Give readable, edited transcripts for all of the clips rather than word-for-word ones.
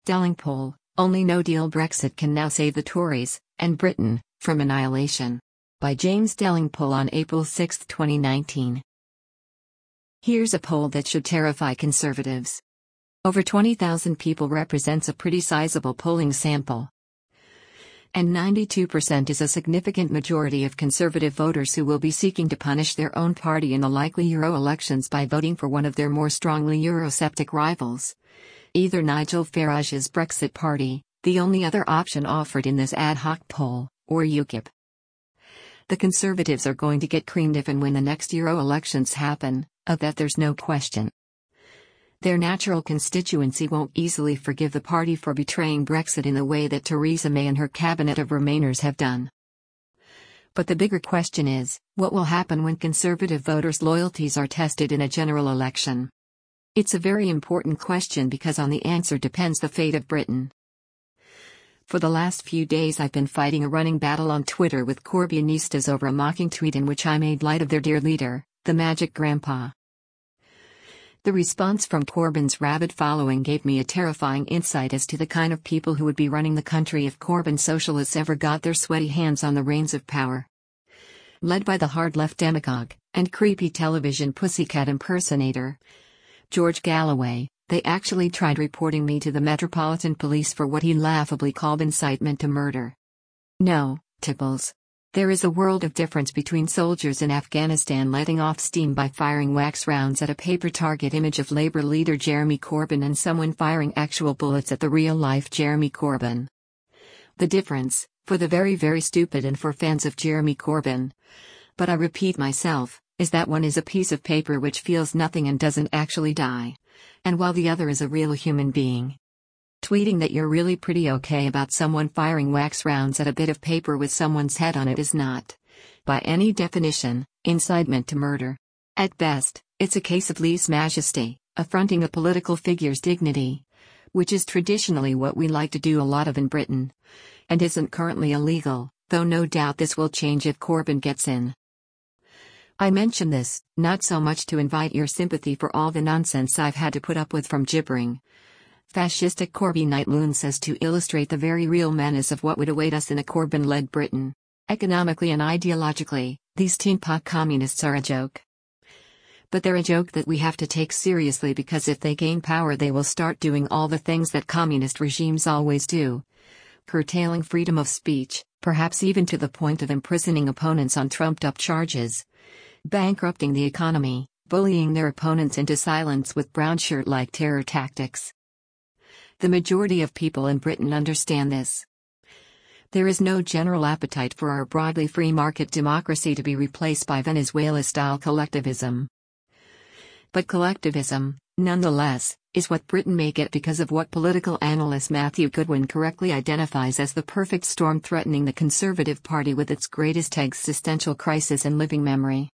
Stelling poll, only no-deal Brexit can now save the Tories, and Britain, from annihilation. By James Delingpole on April 6, 2019. Here's a poll that should terrify Conservatives. Over 20,000 people represents a pretty sizable polling sample. And 92% is a significant majority of Conservative voters who will be seeking to punish their own party in the likely Euro elections by voting for one of their more strongly Eurosceptic rivals. Either Nigel Farage's Brexit Party, the only other option offered in this ad hoc poll, or UKIP. The Conservatives are going to get creamed if and when the next Euro elections happen, of that there's no question. Their natural constituency won't easily forgive the party for betraying Brexit in the way that Theresa May and her cabinet of Remainers have done. But the bigger question is, what will happen when Conservative voters' loyalties are tested in a general election? It's a very important question because on the answer depends the fate of Britain. For the last few days I've been fighting a running battle on Twitter with Corbynnistas over a mocking tweet in which I made light of their dear leader, the Magic Grandpa. The response from Corbyn's rabid following gave me a terrifying insight as to the kind of people who would be running the country if Corbyn socialists ever got their sweaty hands on the reins of power. Led by the hard-left demagogue, and creepy television pussycat impersonator, George Galloway, they actually tried reporting me to the Metropolitan Police for what he laughably called incitement to murder. No, Tipples. There is a world of difference between soldiers in Afghanistan letting off steam by firing wax rounds at a paper target image of Labour leader Jeremy Corbyn and someone firing actual bullets at the real-life Jeremy Corbyn. The difference, for the very very stupid and for fans of Jeremy Corbyn, but I repeat myself, is that one is a piece of paper which feels nothing and doesn't actually die, and while the other is a real human being. Tweeting that you're really pretty okay about someone firing wax rounds at a bit of paper with someone's head on it is not, by any definition, incitement to murder. At best, it's a case of lèse-majesté, affronting a political figure's dignity, which is traditionally what we like to do a lot of in Britain, and isn't currently illegal, though no doubt this will change if Corbyn gets in. I mention this, not so much to invite your sympathy for all the nonsense I've had to put up with from gibbering fascistic Corbynite loons as to illustrate the very real menace of what would await us in a Corbyn-led Britain. Economically and ideologically, these tin pot communists are a joke. But they're a joke that we have to take seriously because if they gain power they will start doing all the things that communist regimes always do. Curtailing freedom of speech, perhaps even to the point of imprisoning opponents on trumped-up charges. Bankrupting the economy, bullying their opponents into silence with brown shirt-like terror tactics. The majority of people in Britain understand this. There is no general appetite for our broadly free market democracy to be replaced by Venezuela-style collectivism. But collectivism, nonetheless, is what Britain may get because of what political analyst Matthew Goodwin correctly identifies as the perfect storm threatening the Conservative Party with its greatest existential crisis in living memory.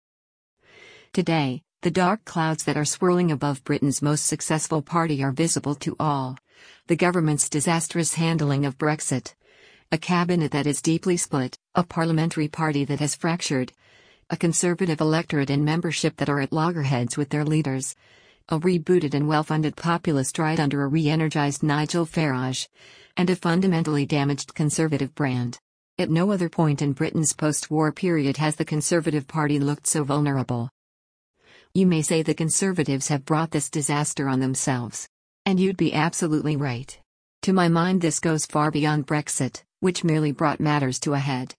Today, the dark clouds that are swirling above Britain's most successful party are visible to all. The government's disastrous handling of Brexit. A cabinet that is deeply split, a parliamentary party that has fractured. A Conservative electorate and membership that are at loggerheads with their leaders. A rebooted and well-funded populist right under a re-energized Nigel Farage. And a fundamentally damaged Conservative brand. At no other point in Britain's post-war period has the Conservative Party looked so vulnerable. You may say the Conservatives have brought this disaster on themselves. And you'd be absolutely right. To my mind this goes far beyond Brexit, which merely brought matters to a head.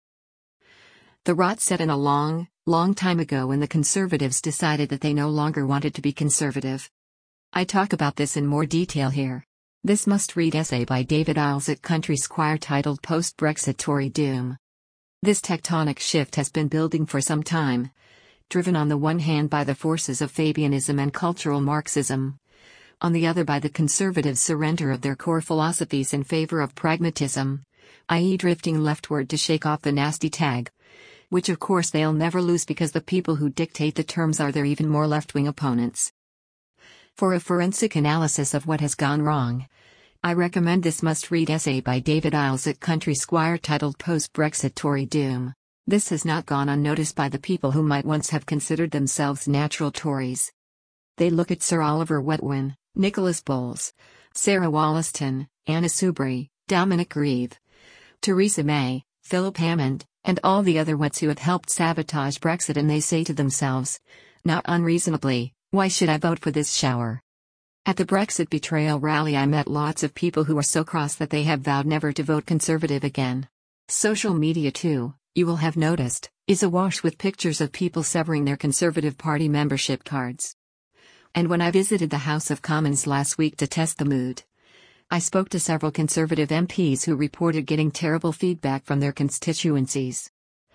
The rot set in a long time ago when the Conservatives decided that they no longer wanted to be conservative. I talk about this in more detail here. This must-read essay by David Isles at Country Squire titled Post-Brexit Tory Doom. This tectonic shift has been building for some time, driven on the one hand by the forces of Fabianism and cultural Marxism, on the other by the Conservatives' surrender of their core philosophies in favor of pragmatism, i.e. drifting leftward to shake off the nasty tag, which of course they'll never lose because the people who dictate the terms are their even more left-wing opponents. For a forensic analysis of what has gone wrong, I recommend this must-read essay by David Isles at Country Squire titled Post-Brexit Tory Doom. This has not gone unnoticed by the people who might once have considered themselves natural Tories. They look at Sir Oliver Wetwin, Nicholas Bowles, Sarah Wollaston, Anna Soubry, Dominic Grieve, Theresa May, Philip Hammond, and all the other wets who have helped sabotage Brexit, and they say to themselves, not unreasonably, why should I vote for this shower? At the Brexit betrayal rally I met lots of people who are so cross that they have vowed never to vote Conservative again. Social media too, you will have noticed, is awash with pictures of people severing their Conservative Party membership cards. And when I visited the House of Commons last week to test the mood, I spoke to several Conservative MPs who reported getting terrible feedback from their constituencies.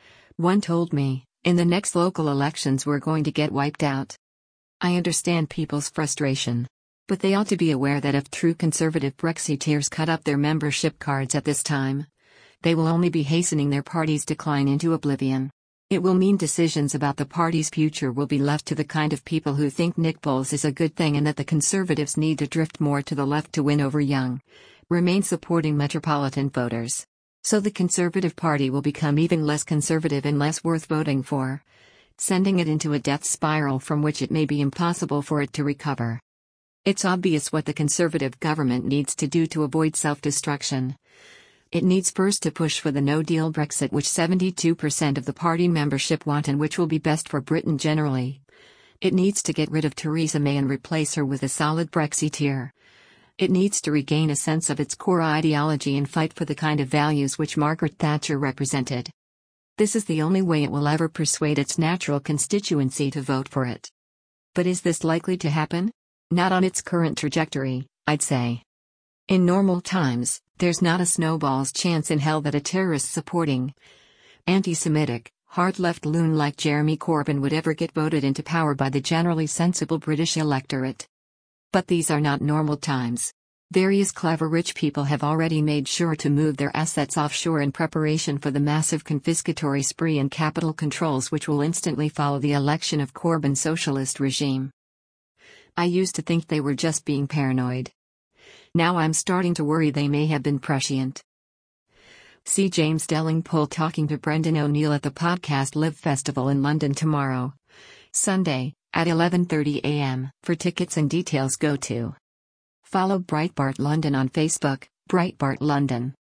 One told me, in the next local elections we're going to get wiped out. I understand people's frustration. But they ought to be aware that if true Conservative Brexiteers cut up their membership cards at this time, they will only be hastening their party's decline into oblivion. It will mean decisions about the party's future will be left to the kind of people who think Nick Bowles is a good thing and that the Conservatives need to drift more to the left to win over young, Remain-supporting metropolitan voters. So the Conservative Party will become even less conservative and less worth voting for, sending it into a death spiral from which it may be impossible for it to recover. It's obvious what the Conservative government needs to do to avoid self-destruction. It needs first to push for the no-deal Brexit, which 72% of the party membership want and which will be best for Britain generally. It needs to get rid of Theresa May and replace her with a solid Brexiteer. It needs to regain a sense of its core ideology and fight for the kind of values which Margaret Thatcher represented. This is the only way it will ever persuade its natural constituency to vote for it. But is this likely to happen? Not on its current trajectory, I'd say. In normal times, there's not a snowball's chance in hell that a terrorist-supporting, anti-Semitic, hard-left loon like Jeremy Corbyn would ever get voted into power by the generally sensible British electorate. But these are not normal times. Various clever rich people have already made sure to move their assets offshore in preparation for the massive confiscatory spree and capital controls which will instantly follow the election of Corbyn's socialist regime. I used to think they were just being paranoid. Now I'm starting to worry they may have been prescient. See James Delingpole talking to Brendan O'Neill at the Podcast Live Festival in London tomorrow, Sunday, at 11:30 a.m. For tickets and details go to follow Breitbart London on Facebook, Breitbart London.